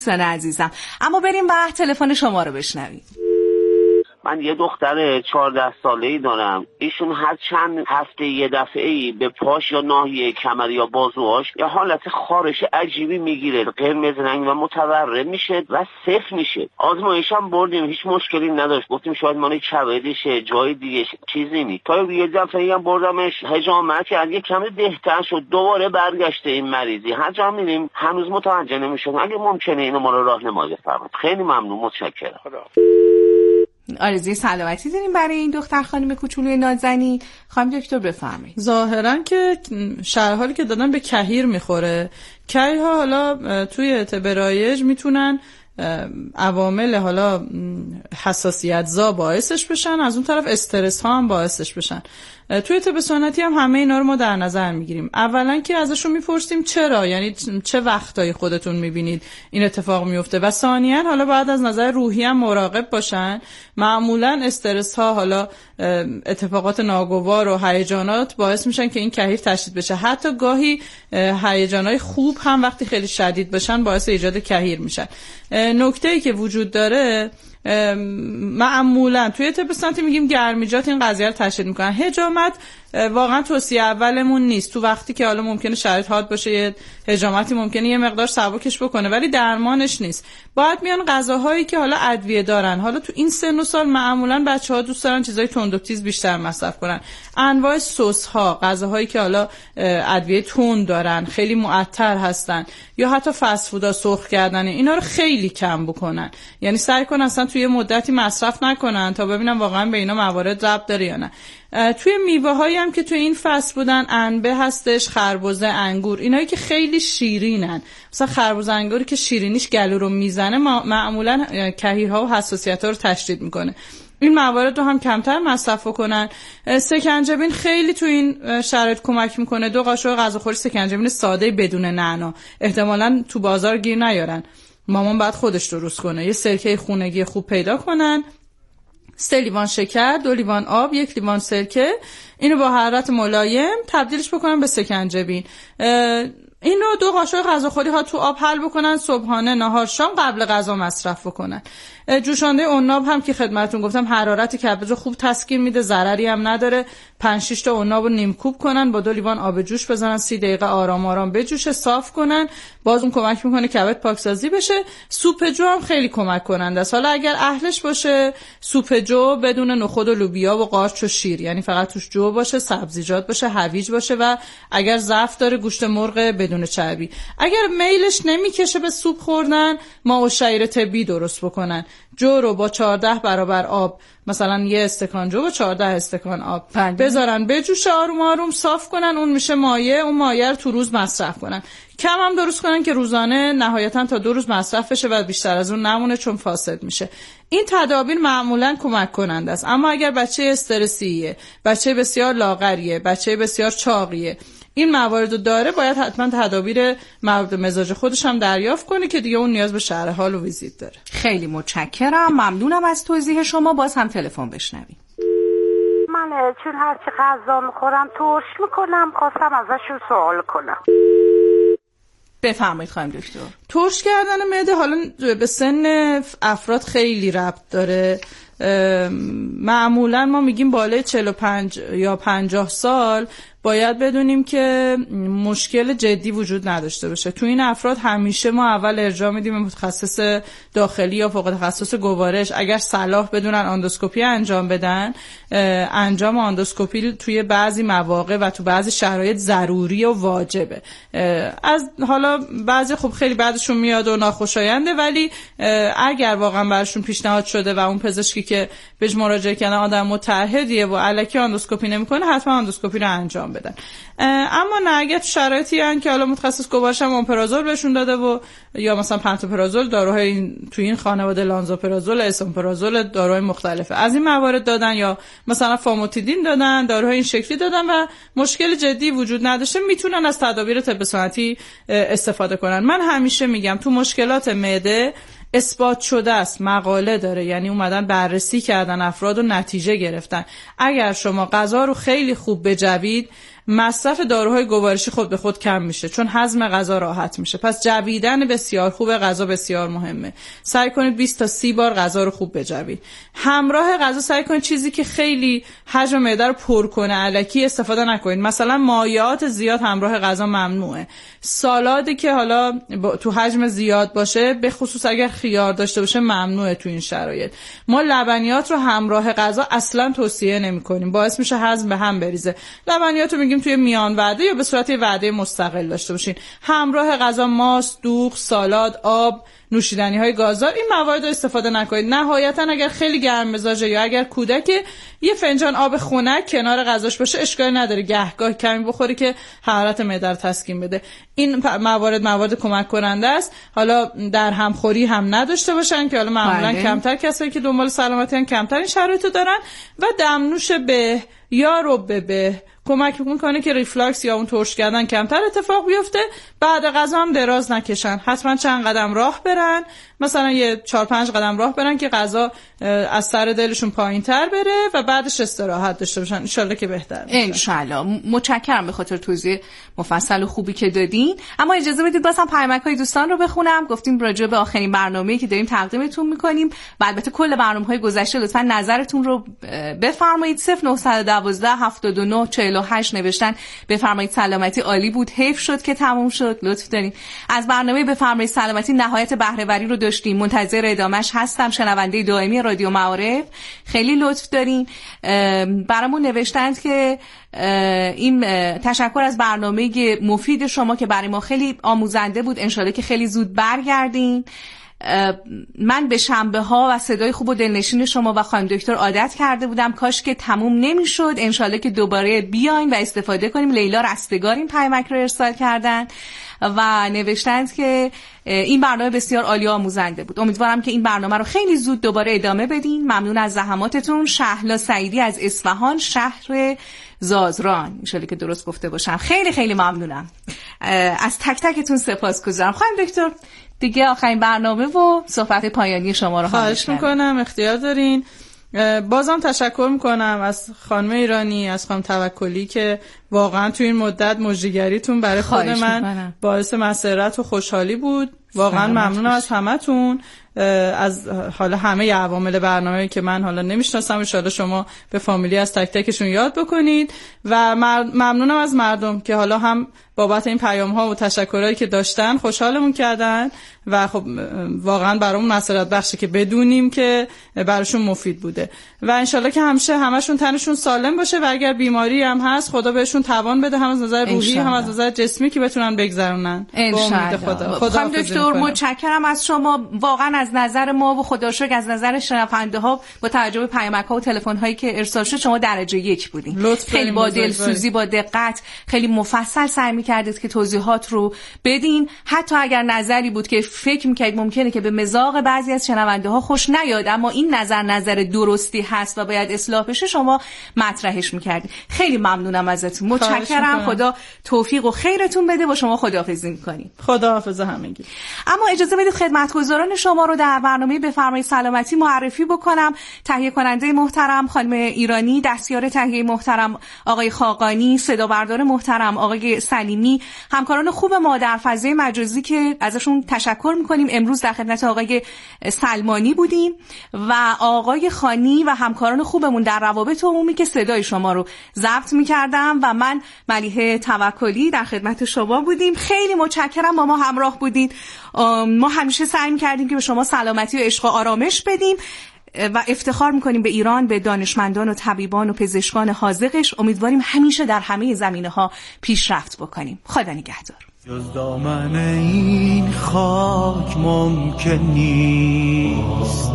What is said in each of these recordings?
دوستان عزیزم، اما بریم و تلفن شما رو بشنویم. من یه دختر 14 ساله‌ای دارم. ایشون هر چند هفته یه دفعه‌ای به پاش یا ناحیه کمر یا بازوهاش یا حالت خارش عجیبی میگیره، قرمز رنگ و متورم میشه و صفر میشه. آزمایش هم بردیم، هیچ مشکلی نداشت. گفتیم شاید مال کبدشه، جای دیگه چیزی نیست. تا یه دفعه‌ای هم بردمش حجامت کرد، یه کمی بهتر شد، دوباره برگشته این مریضی. هر جا میریم هنوز متوجه نمیشن. اگه ممکنه اینو ما رو راهنمایی بفرمایید. خیلی ممنون، متشکرم. آرزوی سلامتی داریم برای این دختر خانم کوچولوی نازنین. خانم دکتر بفرمایید. ظاهرا که شرح حالی که دادن به کهیر میخوره. کهیرها حالا توی طب رایج میتونن عوامل حالا حساسیت زا باعثش بشن، از اون طرف استرس ها هم باعثش بشن. توی طب سنتی هم همه اینا رو ما در نظر میگیریم. اولا که ازشون میپرسیم چرا، یعنی چه وقتایی خودتون میبینید این اتفاق میفته، و ثانیاً حالا باید از نظر روحی هم مراقب باشن. معمولا استرس ها، حالا اتفاقات ناگوار و هیجانات باعث میشن که این کهیر تشدید بشه. حتی گاهی هیجانای خوب هم وقتی خیلی شدید بشن باعث ایجاد کهیر میشن. نکته‌ای که وجود داره، معمولا توی طب سنتی میگیم گرمیجات این قضیه رو تشدید میکنن. حجامت واقعا توصیه اولمون نیست. تو وقتی که حالا ممکنه شرایط حاد باشه، یه حجامتی ممکنه یه مقدار سبکش بکنه، ولی درمانش نیست. باید میان غذاهایی که حالا ادویه دارن. حالا تو این سن و سال معمولا بچه‌ها دوست دارن چیزای تند و تیز بیشتر مصرف کنن. انواع سس ها، غذاهایی که حالا ادویه تند دارن، خیلی معطر هستن، یا حتی فست فودا، سرخ کردن، اینا رو خیلی کم بکنن. یعنی سعی کنن اصلا توی مدتی مصرف نکنن تا ببینن واقعا به اینا موارد ربط داره یا نه. توی میوه هایی هم که توی این فصل بودن، انبه هستش، خربزه، انگور، اینایی که خیلی شیرینن. مثلا خربزه، انگوری که شیرینیش گلو رو میزنه، معمولا کهیرها و حساسیت‌ها رو تشدید میکنه. این موارد رو هم کمتر مصرف کنن. سکنجبین خیلی تو این شرایط کمک میکنه. 2 قاشق غذاخوری سکنجبین ساده بدون نعنا، احتمالاً تو بازار گیر نیارن، مامان باید خودش درست کنه. یه سرکه خونگی خوب پیدا کنن، 3 لیوان شکر، 2 لیوان آب، 1 لیوان سرکه، اینو با حرارت ملایم تبدیلش بکنن به سکنجبین. اینو 2 قاشق غذاخوری ها تو آب حل بکنن، صبحانه، نهار، شام، قبل غذا مصرف بکنن. جوشانده عناب هم که خدمتتون گفتم حرارت کبد رو خوب تسکین میده، ضرری هم نداره. 5-6 تا عناب رو نیم کوب کنن، با 2 لیوان آب جوش بزنن، 30 دقیقه آرام آرام بجوشه، صاف کنن. باز اون کمک میکنه کبد پاکسازی بشه. سوپ جو هم خیلی کمک کننده است. حالا اگر اهلش باشه، سوپ جو بدون نخود و لوبیا و قارچ و شیر، یعنی فقط توش جو باشه، سبزیجات باشه، هویج باشه، و اگر ضعف داره گوشت مرغ بدون چربی. اگر میلش نمیکشه به سوپ خوردن، ماء الشعیر طبی درست بکنن. جو رو با 14 برابر آب، مثلا 1 استکان جو با 14 استکان آب بذارن بجوشه، آروم آروم صاف کنن، اون میشه مایع. اون مایع رو تو روز مصرف کنن. کم هم درست کنن که روزانه نهایتا تا 2 روز مصرف بشه و بیشتر از اون نمونه، چون فاسد میشه. این تدابیر معمولا کمک کننده است. اما اگر بچه استرسیه، بچه بسیار لاغریه، بچه بسیار چاقیه، این موارد رو داره، باید حتما تدابیر مربوط به مزاج خودش هم دریافت کنه که دیگه اون نیاز به شرح حال و ویزیت داره. خیلی متشکرم، ممنونم از توضیح شما. باز هم تلفن بشنویم. من چون هرچی غذا میخورم ترش میکنم، خواستم ازشون سوال کنم. بفرمایید خانم دکتر. ترش کردن معده حالا به سن افراد خیلی ربط داره. معمولا ما میگیم بالای 45 یا 50 سال باید بدونیم که مشکل جدی وجود نداشته باشه. تو این افراد همیشه ما اول ارجاع میدیم به متخصص داخلی یا فوق تخصص گوارش. اگر صلاح بدونن آندوسکوپی انجام بدن، انجام آندوسکوپی توی بعضی مواقع و تو بعضی شرایط ضروری و واجبه. از حالا بعضی خب خیلی بعدشون میاد و ناخوشاینده، ولی اگر واقعا براشون پیشنهاد شده و اون پزشکی که بهش مراجعه کردن آدم متعهدیه و الکی آندوسکوپی نمیکنه، حتما آندوسکوپی رو انجام بدن. اما نه، اگه شرایطی ان که حالا متخصص گوارش هم امپرازول بهشون داده و یا مثلا پنتوپرازول، داروهای تو این خانواده لانزوپرازول، اسومپرازول، داروهای مختلفه، از این موارد دادن، یا مثلا فاموتیدین دادن، داروهای این شکلی دادن و مشکل جدی وجود نداشته، میتونن از تدابیر طب سنتی استفاده کنن. من همیشه میگم تو مشکلات معده اثبات شده است، مقاله داره، یعنی اومدن بررسی کردن افراد و نتیجه گرفتن. اگر شما غذا رو خیلی خوب بجوید، مصرف داروهای گوارشی خود به خود کم میشه، چون هضم غذا راحت میشه. پس جویدن بسیار خوب غذا بسیار مهمه. سعی کنید 20 تا 30 بار غذا رو خوب بجوید. همراه غذا سعی کنید چیزی که خیلی حجم معده رو پر کنه الکی استفاده نکنید. مثلا مایعات زیاد همراه غذا ممنوعه. سالادی که حالا تو حجم زیاد باشه، به خصوص اگر خیار داشته باشه، ممنوعه تو این شرایط. ما لبنیات رو همراه غذا اصلا توصیه نمی‌کنیم، باعث میشه هضم به هم بریزه. لبنیات رو میگیم توی میان وعده یا به صورت وعده مستقل داشته باشین. همراه غذا ماست، دوغ، سالاد، آب، نوشیدنی‌های گازدار، این موارد رو استفاده نکنید. نهایتاً اگر خیلی گرم مزاجه یا اگر کودک، یه فنجان آب خنک کنار غذاش باشه اشکالی نداره، گهگاه کمی بخوری که حرارت معده رو تسکین بده. این موارد کمک کننده است. حالا در همخوری هم نداشته باشن که حالا معمولاً کمتر کسایی که دنبال سلامتی کمتر این شرایطو دارن. و دمنوش به یا رب به کمک میکنه که ریفلاکس یا اون ترش کردن کمتر اتفاق بیفته. بعد غذا هم دراز نکشن، حتما چند قدم راه برن، مثلا یه 4-5 قدم راه برن که غذا از سر دلشون پایین‌تر بره و بعدش استراحت داشته باشن. ان شاءالله که بهتر میشه. ان شاءالله. متشکرم به خاطر توضیح مفصل و خوبی که دادین. اما اجازه بدید بازم پیامک‌های دوستان رو بخونم. گفتیم راجع به آخرین برنامه‌ای که داریم تقدیمتون می‌کنیم و البته کل برنامه‌های گذشته لطفاً نظرتون رو بفرمایید. 0912 79 48 نوشتن بفرمایید سلامتی عالی بود، حیف شد که تموم شد. لطف دارین. از برنامه بفرمایید سلامتی نهایت بهره‌وری رو داشتیم، منتظر ادامهش هستم، شنونده دائمی رادیو معارف. خیلی لطف دارین. برامون نوشتند که این تشکر از برنامه مفید شما که برای ما خیلی آموزنده بود، انشالله که خیلی زود برگردین. من به شنبه ها و صدای خوب و دلنشین شما و خانم دکتر عادت کرده بودم، کاش که تموم نمیشد. انشالله که دوباره بیاین و استفاده کنیم. لیلا رستگار این پیامک رو ارسال کردن و نوشتند که این برنامه بسیار عالی و آموزنده بود. امیدوارم که این برنامه رو خیلی زود دوباره ادامه بدین. ممنون از زحماتتون. شهلا سعیدی از اصفهان، شهر زازران، انشالله که درست گفته باشم. خیلی خیلی ممنونم. از تک تکتون سپاسگزارم. خانم دکتر دیگه آخرین برنامه و صحبت پایانی شما رو خواهش میکنم، اختیار دارین. بازم تشکر میکنم از خانم ایرانی، از خانم توکلی که واقعا تو این مدت مژده‌گریتون برای خود من باعث مسرت و خوشحالی بود. واقعا ممنونم از همتون، از حالا همه عوامل برنامه‌ای که من حالا نمیشناسم. ان شاءالله شما به فامیلی از تک تکشون یاد بکنید و ممنونم از مردم که حالا هم بابت این پیام‌ها و تشکرایی که داشتن خوشحالمون کردن و خب واقعا برامون مسرت بخشه که بدونیم که براشون مفید بوده و انشالله که همیشه همشون تنشون سالم باشه و اگر بیماری هم هست خدا بهشون توان بده، هم از نظر روحی هم از نظر جسمی، که بتونن بگذرونن. انشالله. خدا دکتر متشکرم از شما. واقعا از نظر ما و خدا شکر از نظر شنونده ها با توجه به پیامک‌ها و تلفن‌هایی که ارسال شد شما درجه 1 بودین. خیلی با دلسوزی، با دقت، خیلی مفصل سعی می‌کردید که توضیحات رو بدین. حتی اگر نظری بود که فکر می‌کردید ممکنه که به مذاق بعضی از شنونده ها خوش نیاد اما این نظر درستی هست و باید اصلاح بشه، شما مطرحش می‌کردید. خیلی ممنونم ازتون. متشکرم. خدا توفیق و خیرتون بده. با شما خداحافظی می‌کنیم. خداحافظ همگی. اما اجازه بدید خدمتگزاران شما رو در برنامه بفرمایید سلامتی معرفی بکنم. تهیه کننده محترم خانم ایرانی، دستیار تهیه محترم آقای خاقانی، صدا بردار محترم آقای سلیمی، همکاران خوب ما در فضای مجازی که ازشون تشکر میکنیم. امروز در خدمت آقای سلمانی بودیم و آقای خانی و همکاران خوبمون در روابط عمومی که صدای شما رو ضبط میکردم و من ملیحه توکلی در خدمت شما بودیم. خیلی متشکرم با ما همراه بودید. ما همیشه سعی می‌کردیم که به شما سلامتی و عشق و آرامش بدیم و افتخار می‌کنیم به ایران، به دانشمندان و طبیبان و پزشکان حاذقش. امیدواریم همیشه در همه زمینه‌ها پیشرفت بکنیم. خدا نگهدار. جز دامن این خاک ممکن نیست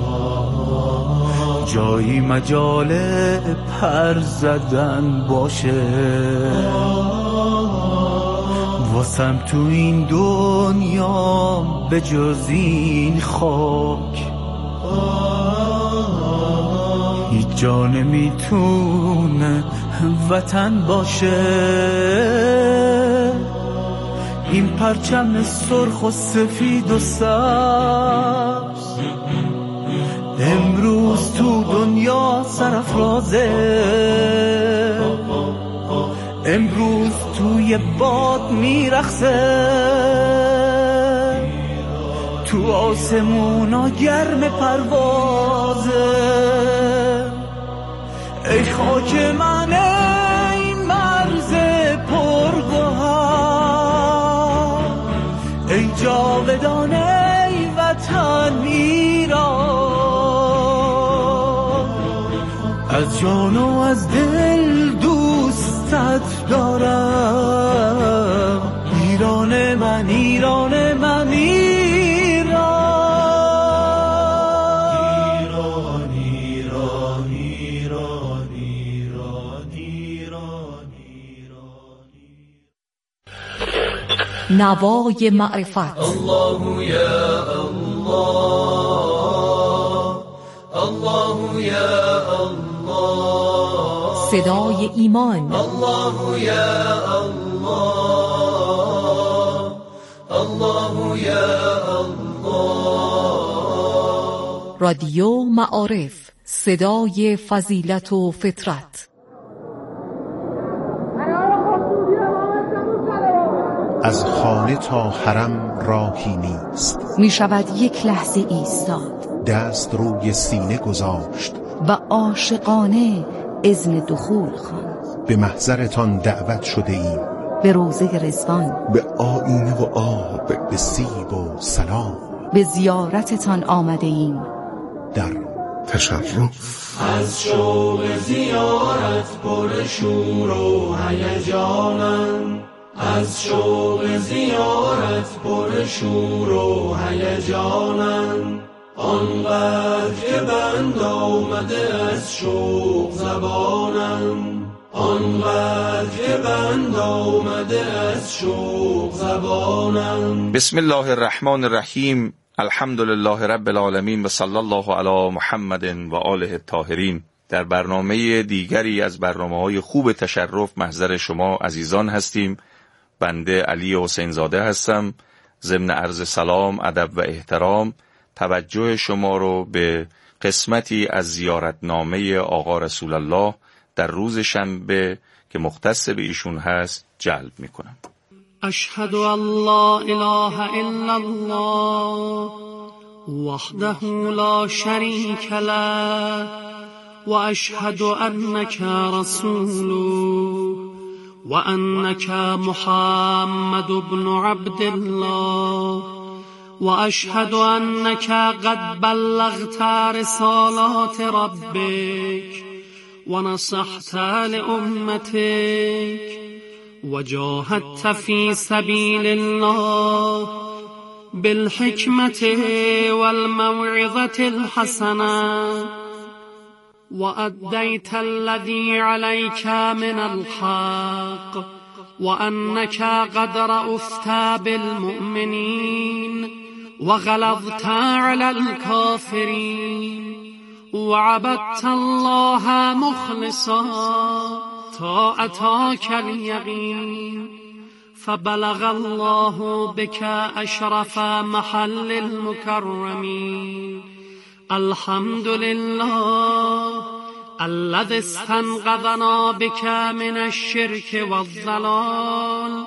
جایی مجال پر زدن باشه، واسم تو این دنیا به جز این خاک هیچ جا نمیتونه وطن باشه. این پرچم سرخ و سفید و سبز امروز تو دنیا سرافرازه، امروز توی باد میرخصه، تو آسمونا گرم پروازه. ای خاک من ای مرز پرگوهر، ای جاودان ای وطن ایران. از جان و از دل دوستت دارم، ایران من ایران من ایران. نوای معرفت. الله یا الله، الله یا الله. صدای ایمان. الله یا الله، الله یا الله. رادیو معارف، صدای فضیلت و فطرت. از خانه تا حرم راهی نیست، می شود یک لحظه ایستاد، دست روی سینه گذاشت و عاشقانه اذن دخول خواند. به محضرتان دعوت شده ایم، به روضه رضوان، به آیینه و آب، به سیب و سلام. به زیارتتان آمده ایم در تشرف. از شوق زیارت پر شور و هیجانم، از شوق زیارت پر شور و هیجانم. آنقدر که بند آمده از شوق زبانم، آنقدر که بند آمده از شوق زبانم. بسم الله الرحمن الرحیم. الحمد لله رب العالمین و صلی الله علی محمد و آله الطاهرین. در برنامه دیگری از برنامه‌های خوب تشرف محضر شما عزیزان هستیم. بنده علی حسین زاده هستم. ضمن عرض سلام، ادب و احترام توجه شما رو به قسمتی از زیارتنامه آقا رسول الله در روز شنبه که مختص به ایشون هست جلب میکنم. اشهد ان لا اله الا الله وحده لا شریک له و اشهد انک رسوله و انک محمد بن عبد الله و اشهد انک قد بلغت رسالات ربک و نصحت لامتک و جاهدت فی سبیل الله بالحکمت والموعظة الحسنة و ادیت الذی علیک من الحق و انک قد رأفت بالمؤمنین و غلظت علی الکافرین و عبدت الله مخلصا تا اتاک الیقین فبلغ الله بك اشرف محل المكرمين. الحمد لله الذي استنقذنا بك من الشرك والضلال.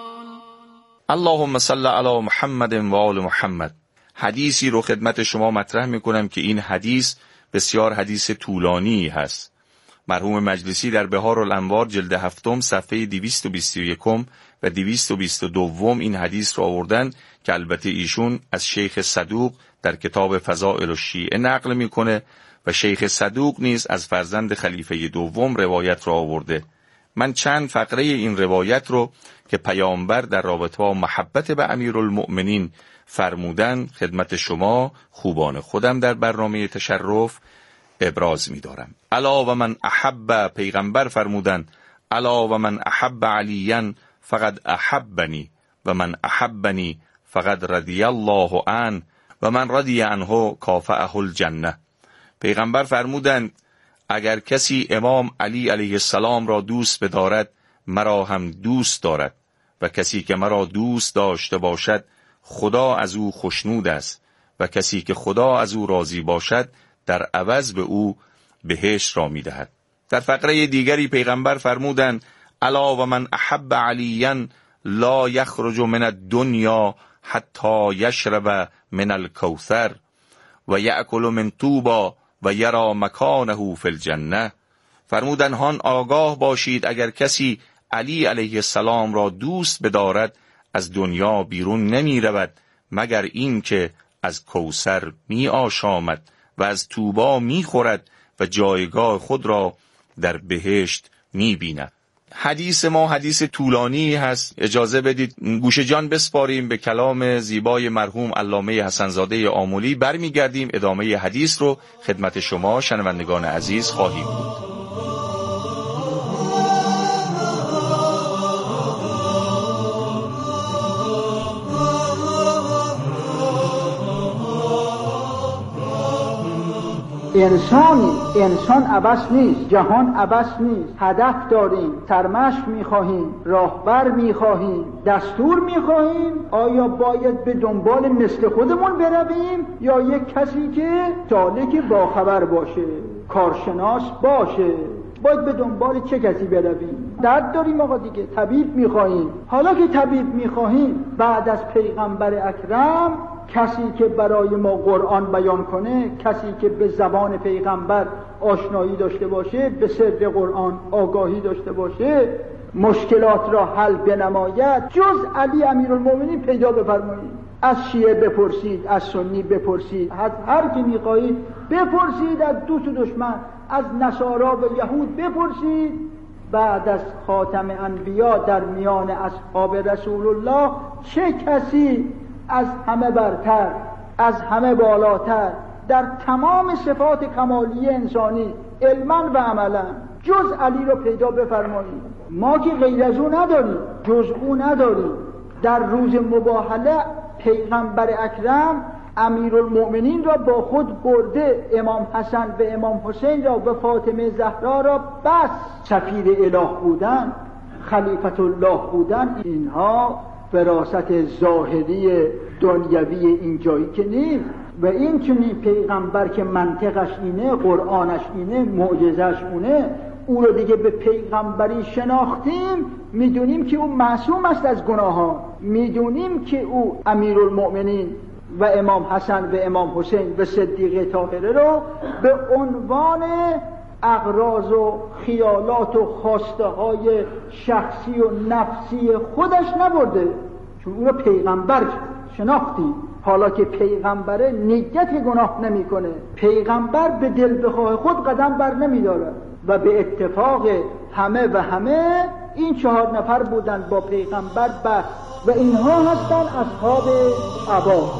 اللهم صل علی محمد و آل محمد. حدیثی رو خدمت شما مطرح میکنم که این حدیث بسیار حدیث طولانی هست. مرحوم مجلسی در بهار الانوار جلد 7 صفحه 221 و 222 این حدیث را آوردن که البته ایشون از شیخ صدوق در کتاب فضائل الشیعه نقل میکنه و شیخ صدوق نیز از فرزند خلیفه دوم روایت را آورده. من چند فقره این روایت رو که پیامبر در رابطه با محبت به امیرالمؤمنین فرمودن خدمت شما خوبان خودم در برنامه تشرف ابراز می‌دارم. الا و من احب، پیغمبر فرمودن الا و من احب علیاً فقد احبنی و من احبنی فقد رضی الله عنه و من رضی عنه کافأه الجنه. پیغمبر فرمودند اگر کسی امام علی علیه السلام را دوست بدارد مرا هم دوست دارد و کسی که مرا دوست داشته باشد خدا از او خوشنود است و کسی که خدا از او راضی باشد در عوض به او بهشت را می‌دهد. در فقره دیگری پیغمبر فرمودند الا و من احب علیا لا یخرج من الدنیا حتی یشرب من الکوثر و یأکل من طوبی و یرا مکانه فی الجنه. فرمودند هان آگاه باشید اگر کسی علی علیه السلام را دوست بدارد از دنیا بیرون نمی رود مگر این که از کوثر می آشامد و از طوبی می خورد و جایگاه خود را در بهشت می بیند. حدیث ما حدیث طولانی هست، اجازه بدید گوش جان بسپاریم به کلام زیبای مرحوم علامه حسن‌زاده آملی. برمیگردیم ادامه حدیث رو خدمت شما شنوندگان عزیز خواهیم بود. انسان عبث نیست، جهان عبث نیست. هدف داریم، سرمشق میخواهیم، راهبر میخواهیم، دستور میخواهیم. آیا باید به دنبال مثل خودمون برویم یا یک کسی که سالک باخبر باشه، کارشناس باشه؟ باید به دنبال چه کسی برویم؟ درد داریم آقا دیگه، طبیب میخواهیم. حالا که طبیب میخواهیم، بعد از پیغمبر اکرم کسی که برای ما قرآن بیان کنه، کسی که به زبان پیغمبر آشنایی داشته باشه، به سر قرآن آگاهی داشته باشه، مشکلات را حل بنماید، جز علی امیرالمومنین پیدا بفرمایید. از شیعه بپرسید، از سنی بپرسید، از هر کی میخواهید بپرسید، از دوست و دشمن، از نصارا و یهود بپرسید. بعد از خاتم انبیا در میان اصحاب رسول الله چه کسی از همه برتر، از همه بالاتر در تمام صفات کمالی انسانی علما و عملا جز علی رو پیدا بفرمایید. ما که غیر از او نداریم، جز او نداریم. در روز مباهله پیغمبر اکرم امیرالمؤمنین را با خود برده، امام حسن و امام حسین را و فاطمه زهرا را بس. سفیر اله بودن، خلیفت الله بودن، اینها فراست ظاهری دنیوی اینجایی که نیست. و این چنین پیغمبر که منطقش اینه، قرآنش اینه، معجزش اونه، او رو دیگه به پیغمبری شناختیم، میدونیم که او معصوم است از گناهان، میدونیم که او امیرالمؤمنین و امام حسن و امام حسین و صدیقه طاهره رو به عنوان اغراض و خیالات و خواسته های شخصی و نفسی خودش نبرده، چون او رو پیغمبر شناختیم. حالا که پیغمبره نیت گناه نمیکنه، پیغمبر به دل بخواه خود قدم بر نمیداره. و به اتفاق همه و همه این 4 نفر بودن با پیغمبر بس، و اینها هستن اصحاب عبا.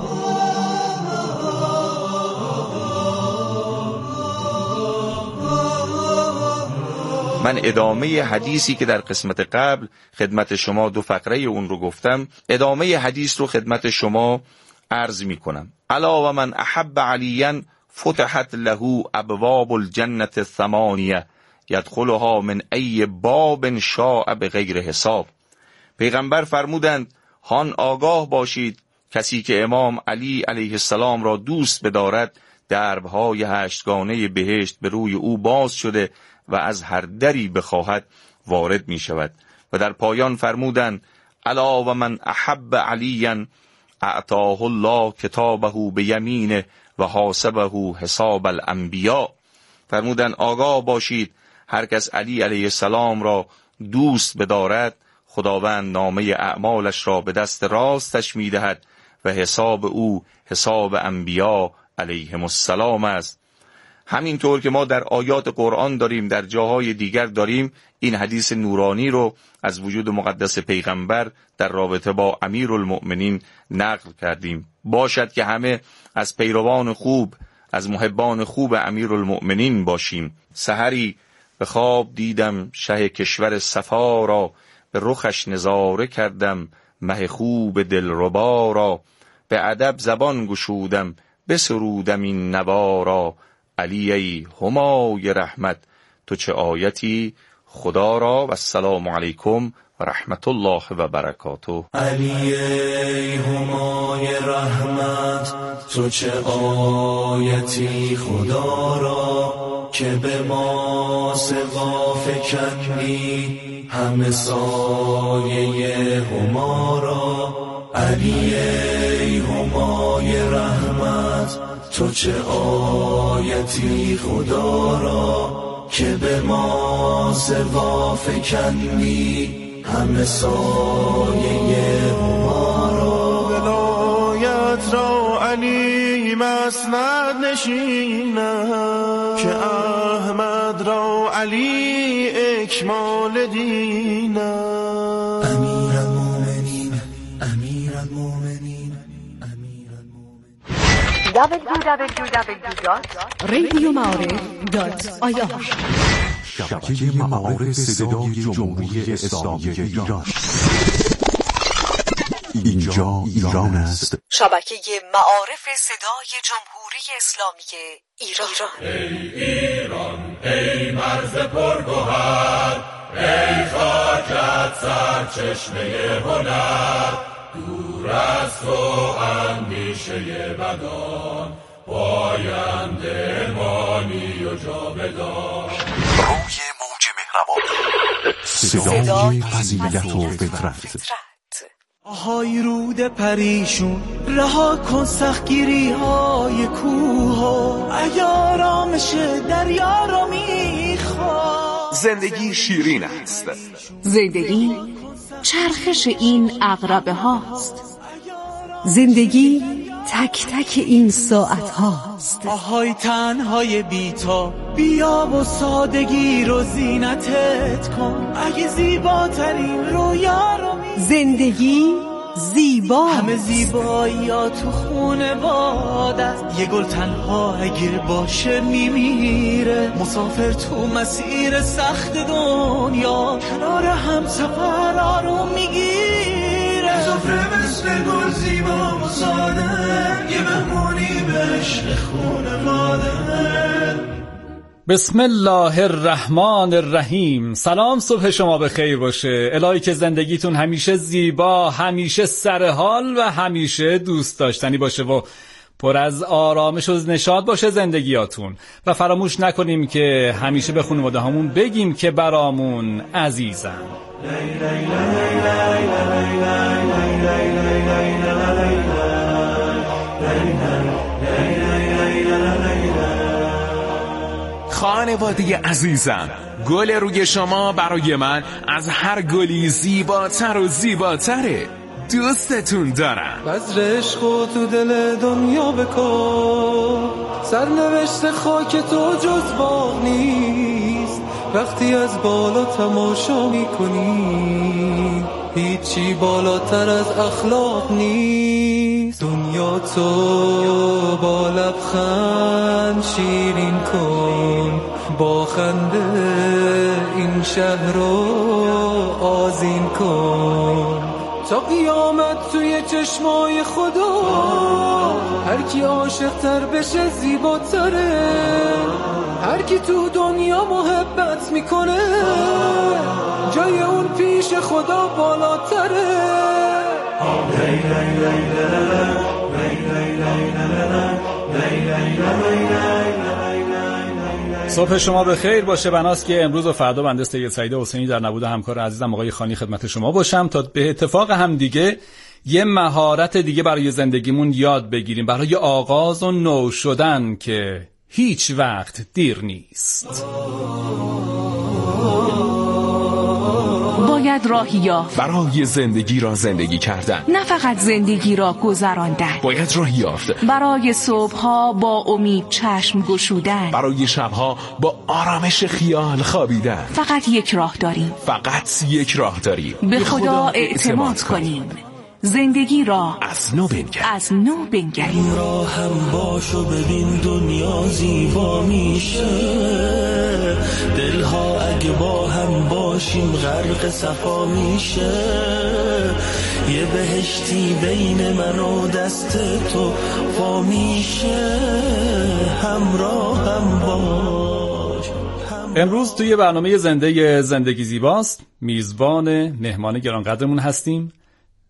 من ادامه حدیثی که در قسمت قبل خدمت شما 2 فقره اون رو گفتم، ادامه حدیث رو خدمت شما عرض می کنم. الا و من احب علیا فتحت له ابواب الجنة 8 یدخلها من ای باب شاء بغیر حساب. پیغمبر فرمودند هان آگاه باشید کسی که امام علی علیه السلام را دوست بدارد، دربهای 8 بهشت به روی او باز شده و از هر دری بخواهد وارد می شود. و در پایان فرمودند الا و من احب علیا اعطاه الله کتابه بیمینه و حاسبه حساب الانبیاء. فرمودند آگاه باشید هر کس علی علیه السلام را دوست بدارد، خداوند نامه اعمالش را به دست راستش می دهد و حساب او حساب انبیا علیهم السلام است. همینطور که ما در آیات قرآن داریم، در جاهای دیگر داریم، این حدیث نورانی رو از وجود مقدس پیغمبر در رابطه با امیرالمؤمنین نقل کردیم. باشد که همه از پیروان خوب، از محبان خوب امیرالمؤمنین باشیم. سحری به خواب دیدم شه کشور صفا را، به رخش نظاره کردم مه خوب دلربا را، به ادب زبان گشودم بسرودم این نوا را، علی ای همای رحمت تو چه آیتی خدا را. و السلام علیکم و رحمت الله و برکاته. علی ای همای رحمت تو چه آیتی خدا را، که به ما سوا فکندی همه سایه هما را. علی ای همای رحمت تو چه آیتی خدا را که به ما سوا فکندی همه سایه هما را. ولایت را علی مسند نشینم که احمد را علی اکمال دینم. امیر المومنین امیر المومنین امیر المومنین. www.radiomعارف.ir شبکه معارف صدای جمهوری اسلامی ایران. اینجا ایران است. شبکه معارف صدای جمهوری اسلامی ایران. ای ایران ای مرز پرگوهر، ای خاکت سرچشمه هنر، دور از تو اندیشه بدان، پاینده مانی و جاودان. روی موج مهربان، صدای فضیلت و فطرت. آهای رود پریشون رها کن سختگیری های کوه، اگه آرامش دریا را میخواد. زندگی شیرین است، زندگی چرخش این عقربه هاست، زندگی تک تک این ساعت هاست. آهای تنهای بیتا بیا و سادگی رو زینتت کن، اگه زیباترین رویا رو زندگی زیبا، همه زیبایی ها تو خونه باد است. یه گل تنها اگه باشه میمیره، مسافر تو مسیر سخت دنیا کنار هم سفر آروم میگیره. سفره مثل گل زیبا و ساده، یه مهمونی به عشق خونه ماده. بسم الله الرحمن الرحیم. سلام، صبح شما به خیر باشه. الهی که زندگیتون همیشه زیبا، همیشه سرحال و همیشه دوست داشتنی باشه و پر از آرامش و نشاط باشه زندگیاتون. و فراموش نکنیم که همیشه به خانواده همون بگیم که برامون عزیزن. خانواده عزیزم، گل روی شما برای من از هر گلی زیباتر و زیباتره. دوستتون دارم. بذر عشق تو دل دنیا بکن، سرنوشت خاک تو جز باغ نیست. وقتی از بالا تماشا میکنی، هیچی بالاتر از اخلاق نیست. دنیا تو با لبخند شیرین کن، با خنده این شهر رو آذین کن. تا قیامت توی چشمای خدا، هر کی عاشق تر بشه زیباتره. هر کی تو دنیا محبت میکنه، جای اون پیش خدا بالاتره. صبح شما به خیر باشه. بناست که امروز و فردا بنده سید سعید حسینی در نبود همکار عزیزم آقای خانی خدمت شما باشم تا به اتفاق هم دیگه یه مهارت دیگه برای زندگیمون یاد بگیریم، برای آغاز و نو شدن که هیچ وقت دیر نیست. باید راهی یافت برای زندگی را زندگی کردن، نه فقط زندگی را گذراندن. باید راهی یافت برای صبحها با امید چشم گشودن، برای شبها با آرامش خیال خوابیدن. فقط یک راه داریم، فقط یک راه داریم. به خدا اعتماد کنیم. زندگی را از نو بنگر، از نو بنگریم. را هم باش و ببین دنیا زیبا میشه. دلها اگه با هم باشیم غرق صفا میشه. یه بهشتی بین من و دست تو وا میشه. همراه هم باش. امروز توی برنامه زندگی زیباست میزبان مهمان گرانقدرمون هستیم.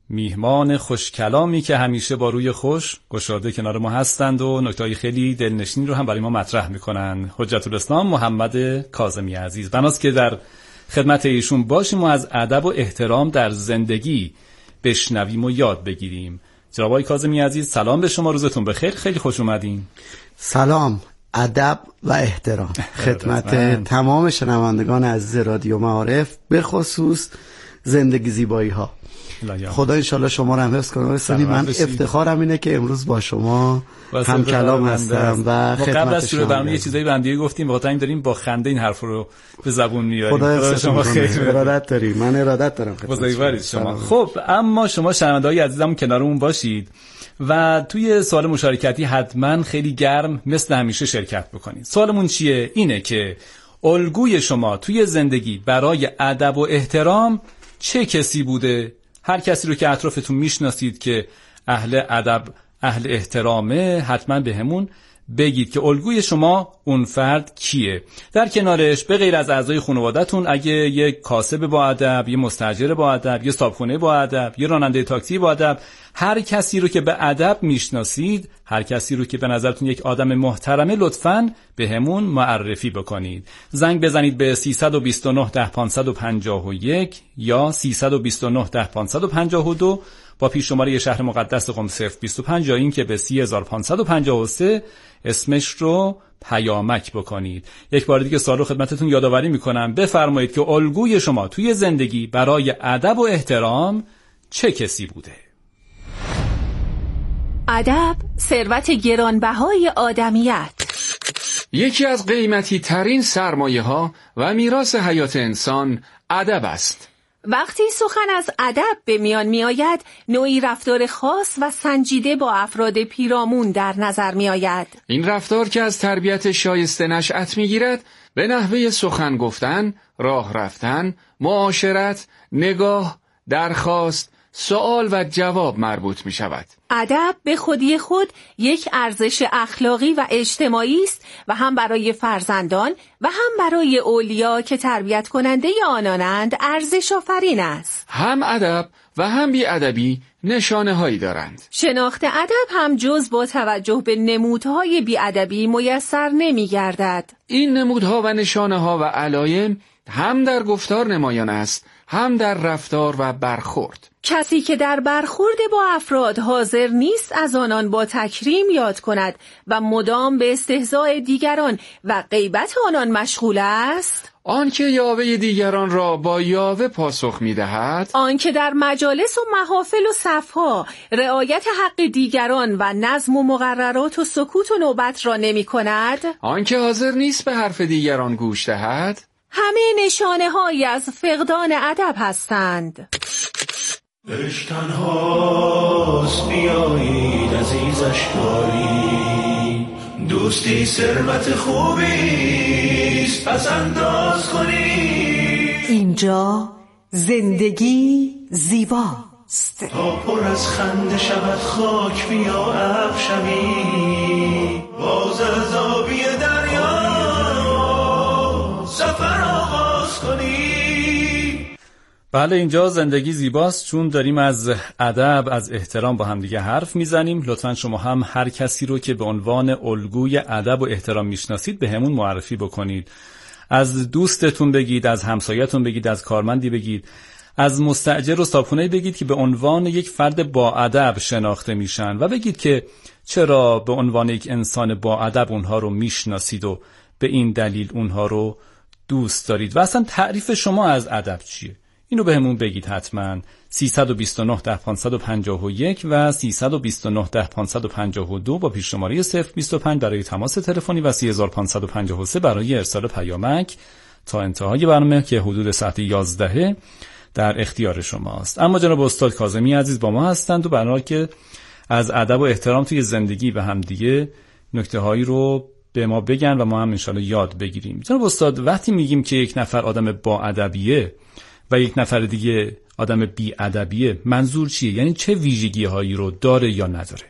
میهمان خوشکلامی که همیشه با روی خوش گشاده کنار ما هستند و نکته‌های خیلی دلنشین رو هم برای ما مطرح میکنن. حجت الاسلام محمد کاظمی عزیز. بناست که در خدمت ایشون باشیم و از ادب و احترام در زندگی بشنویم و یاد بگیریم. جناب آقای کاظمی عزیز، سلام به شما، روزتون بخیر، خیلی خوش اومدین. سلام، ادب و احترام خدمت تمام شنوندگان عزیز رادیو معارف، به خصوص زندگی زیبایی ها. خدا انشالله شما رو هم حفظ کنه. من افتخارم اینه که امروز با شما هم کلام هستم و خدمت قبل از شروع شما. برنامه یه چیزایی بندیه گفتیم، بخاطر این داریم با خنده این حرف رو به زبون میاریم. خدا شما خیر. ارادت داریم، من ارادت دارم. بزرگوارید شما. خب اما شما شنونده‌های عزیزم کنارمون باشید و توی سوال مشارکتی حتما خیلی گرم مثل همیشه شرکت بکنید. سوالمون چیه؟ اینه که الگوی شما توی زندگی برای ادب و احترام چه کسی بوده؟ هر کسی رو که اطرافتون میشناسید که اهل ادب، اهل احترامه، حتما به همون بگید که الگوی شما اون فرد کیه. در کنارش به غیر از اعضای خانواده‌تون اگه یک کاسب با ادب، یه مستاجر با ادب، یه صابخونه با ادب، یه راننده تاکسی با ادب، هر کسی رو که به ادب میشناسید، هر کسی رو که به نظرتون یک آدم محترمه، لطفاً به همون معرفی بکنید. زنگ بزنید به 329 10 551 یا 329 10 552 با پیش شماره شهر مقدس قم 025 یا این که به 3553 اسمش رو پیامک بکنید. یک بار دیگه سوال رو خدمتتون یادآوری میکنم، بفرمایید که الگوی شما توی زندگی برای ادب و احترام چه کسی بوده؟ ادب ثروت گرانبهای آدمیت. یکی از قیمتی ترین سرمایه ها و میراث حیات انسان ادب است. وقتی سخن از ادب به میان می آید، نوعی رفتار خاص و سنجیده با افراد پیرامون در نظر می آید. این رفتار که از تربیت شایسته نشأت می گیرد، به نحوه سخن گفتن، راه رفتن، معاشرت، نگاه، درخواست، سوال و جواب مربوط می شود. ادب به خودی خود یک ارزش اخلاقی و اجتماعی است و هم برای فرزندان و هم برای اولیا که تربیت کننده آنانند ارزش آفرین است. هم ادب و هم بی‌ادبی نشانه هایی دارند. شناخت ادب هم جز با توجه به نمودهای بی‌ادبی میسر نمی گردد. این نمودها و نشانه ها و علایم هم در گفتار نمایان است، هم در رفتار و برخورد. کسی که در برخورد با افراد حاضر نیست از آنان با تکریم یاد کند و مدام به استهزاء دیگران و غیبت آنان مشغول است، آنکه یاوه دیگران را با یاوه پاسخ می‌دهد، آنکه در مجالس و محافل و صفها رعایت حق دیگران و نظم و مقررات و سکوت و نوبت را نمی‌کند، آنکه حاضر نیست به حرف دیگران گوش دهد، همه نشانه‌هایی از فقدان ادب هستند. عشق تنهاست، بیایید عزیزش داریم، دوستی ثروت خوبیست، پس انداز کنید. اینجا زندگی زیباست. تا پر از خنده شود خاک بیا ابر شوی، باز از آبی دریا سفر آغاز کنید. بله، اینجا زندگی زیباست، چون داریم از ادب، از احترام با هم دیگه حرف میزنیم. لطفاً شما هم هر کسی رو که به عنوان الگوی ادب و احترام میشناسید به همون معرفی بکنید. از دوستتون بگید، از همسایتون بگید، از کارمندی بگید، از مستاجر و صابخونه بگید که به عنوان یک فرد با ادب شناخته میشن و بگید که چرا به عنوان یک انسان با ادب اونها رو میشناسید و به این دلیل اونها رو دوست دارید و اصلا تعریف شما از ادب چیه. اینو به همون بگید حتما. 329 10 551 و 329 10 552 با پیش شماره 025 برای تماس تلفنی و 3553 برای ارسال پیامک تا انتهای برنامه که حدود ساعت 11 در اختیار شماست. اما جناب استاد کاظمی عزیز با ما هستند و برای که از ادب و احترام توی زندگی و همدیگه نکته هایی رو به ما بگن و ما هم انشالله یاد بگیریم. جناب استاد، وقتی میگیم که یک نفر آدم با ادبیه و یک نفر دیگه آدم بی ادبیه، منظور چیه؟ یعنی چه ویژگی هایی رو داره یا نداره؟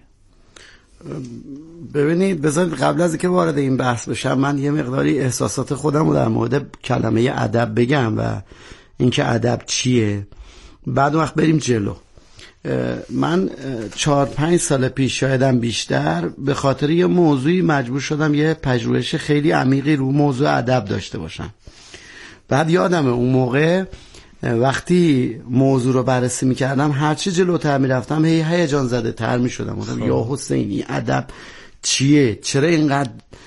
ببینید، بذارید قبل از اینکه وارد این بحث بشم من یه مقداری احساسات خودم رو در مورد کلمه ادب بگم و اینکه ادب چیه، بعد وقت بریم جلو. من 4-5 سال پیش شایدم بیشتر به خاطر یه موضوعی مجبور شدم یه پژوهش خیلی عمیقی رو موضوع ادب داشته باشم. بعد یادمه اون موقع وقتی موضوع رو بررسی میکردم هرچی جلوتر میرفتم هی هیجان زده تر میشدم. یا حسینی ادب چیه؟ چرا اینقدر